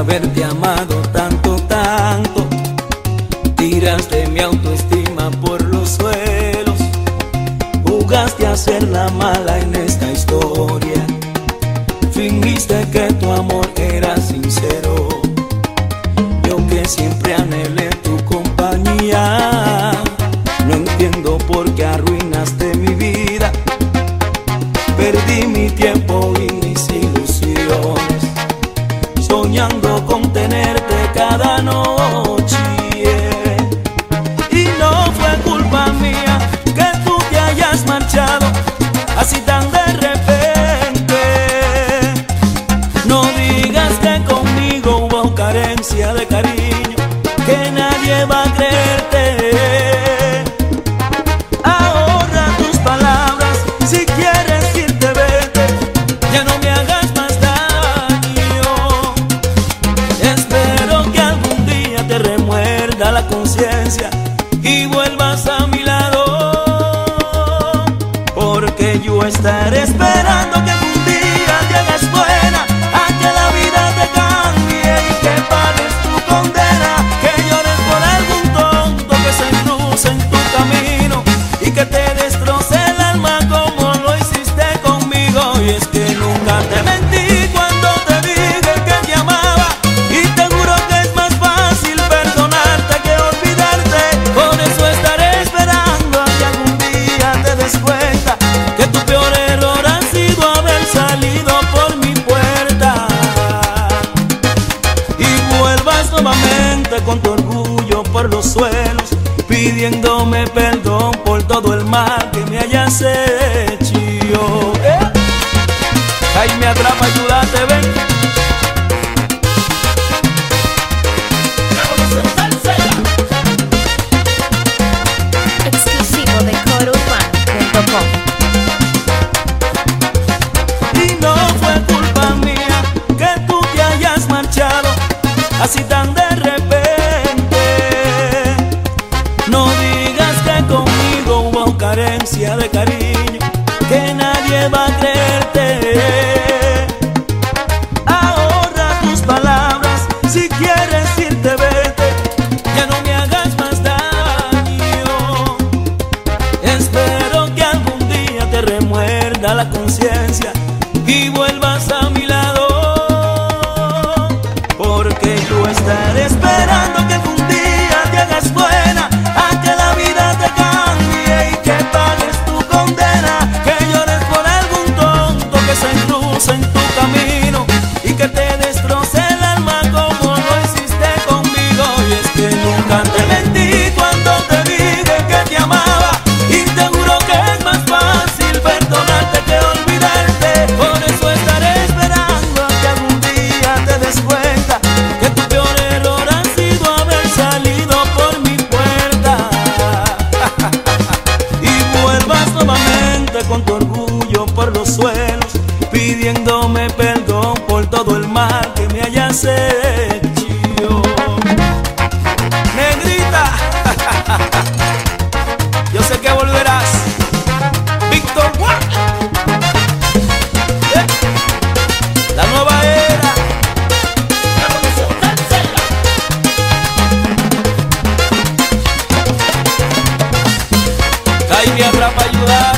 haberte amado tanto, tanto, tiraste mi autoestima por los suelos, jugaste a ser la mala en esta historia, fingiste que tu amor era sincero, yo que siempre anhelé tu compañía, no entiendo por qué arruinaste mi vida, perdí mi tiempo y mis ilusiones, soñando con tenerte cada noche. Y no fue culpa mía que tú te hayas marchado así tan de repente. No digas que conmigo hubo carencia de cariño, que nadie va a creerte. Ahorra tus palabras, si quieres irte, vete, ya no me hagas más daño. Espero que algún día te remuerda la conciencia y vuelvas a mi lado, porque yo estaré esperando que algún día te hagas buena, a que la vida te cambie y que pagues tu condena, que llores por algún tonto que se cruce en tu camino y que te destroce el alma como lo hiciste conmigo. Y es que nunca te mentí cuando te dije que te amaba, y te juro que es más fácil perdonarte que olvidarte. Por eso estaré esperando a que algún día te des cuenta que tu peor error ha sido haber salido por mi puerta, y vuelvas nuevamente con tu orgullo por los suelos, pidiéndome perdón por todo el mal que me hayas hecho. Ay, me atrapa, ayúdate, ven. Exclusivo de corourbano.com. Y no fue culpa mía que tú te hayas marchado así tan de repente. No digas que conmigo hubo carencia de cariño, que nadie va a creerte. Ahorra tus palabras, si quieres irte, vete, ya no me hagas más daño. Espero que algún día te remuerda la conciencia y vuelvas a mi lado, porque yo estaré esperando que algún día te hagas buena, a que la vida te cambie y que pagues tu condena, que llores por algún tonto que se cruce en tu camino y que te destroce el alma como lo hiciste conmigo. Y es que nunca te mentí cuando te dije que te amaba, y te juro que es más fácil perdonarte que olvidarte. Por eso estaré esperando a que algún día te des cuenta que tu peor error ha sido haber salido por mi puerta, y vuelvas nuevamente con tu orgullo por los suelos, pidiéndome perdón por todo el mal que me hayas hecho. Negrita, yo sé que volverás. Víctor Juan, la nueva era. Ay, me atrapa, ayudar.